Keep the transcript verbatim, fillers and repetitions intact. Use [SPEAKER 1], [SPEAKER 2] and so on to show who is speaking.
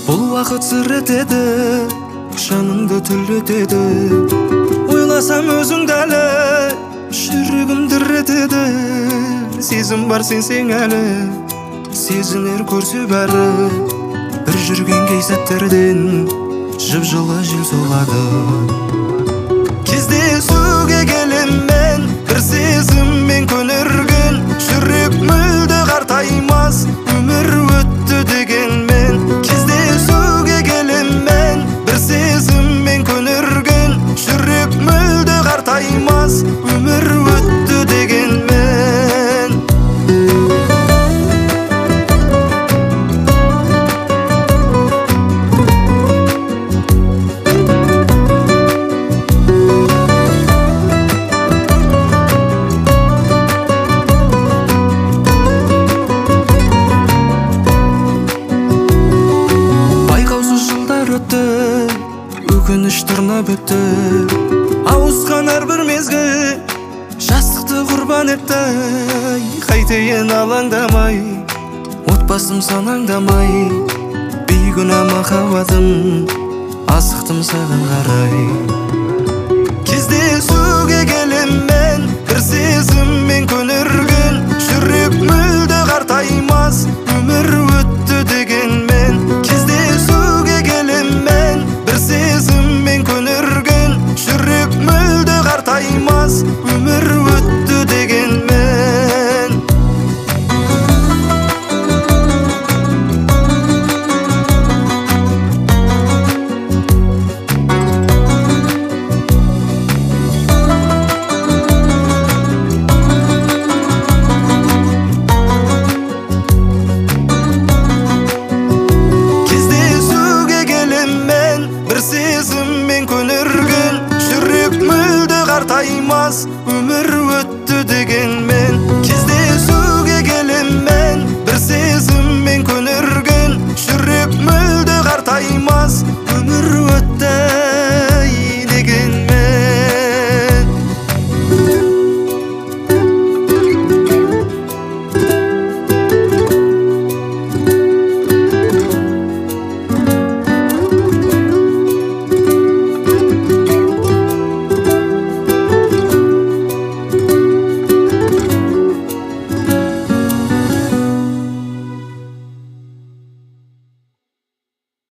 [SPEAKER 1] Бұл уақыт сыр етеді, жаныңды түрлетеді. Ойласам өзіңді әлі, жүрегім дір етеді. Сезім бар сенсең әлі, сезінер көрсе бәрі. Бір жүрген кей сәттерден жып-жылы жел соғады. Кездесуге келем мен, бір сезіммен көнерген. Жүрек мүлде қартаймас, өмір өтті дегенмен. Кездесуге келем мен, бір сезіммен көнерген. Жүрек мүлде қартаймас, өмір өтті дегенмен. Өкініш тырнап өтті, ауысқан әрбір мезгіл жастықты құрбан етті. Қайтейін алаңдамай, отбасым санаңдамай. Бейгүнә махаббатым, асықтым саған қарай. Кездесуге келем мен, бір сезіммен көнер